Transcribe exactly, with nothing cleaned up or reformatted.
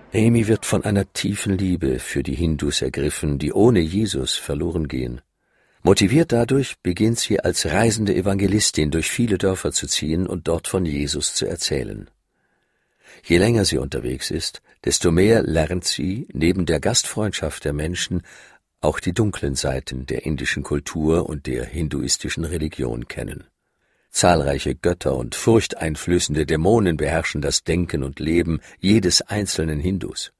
Amy wird von einer tiefen Liebe für die Hindus ergriffen, die ohne Jesus verloren gehen. Motiviert dadurch beginnt sie als reisende Evangelistin durch viele Dörfer zu ziehen und dort von Jesus zu erzählen. Je länger sie unterwegs ist, desto mehr lernt sie, neben der Gastfreundschaft der Menschen, auch die dunklen Seiten der indischen Kultur und der hinduistischen Religion kennen. Zahlreiche Götter und furchteinflößende Dämonen beherrschen das Denken und Leben jedes einzelnen Hindus.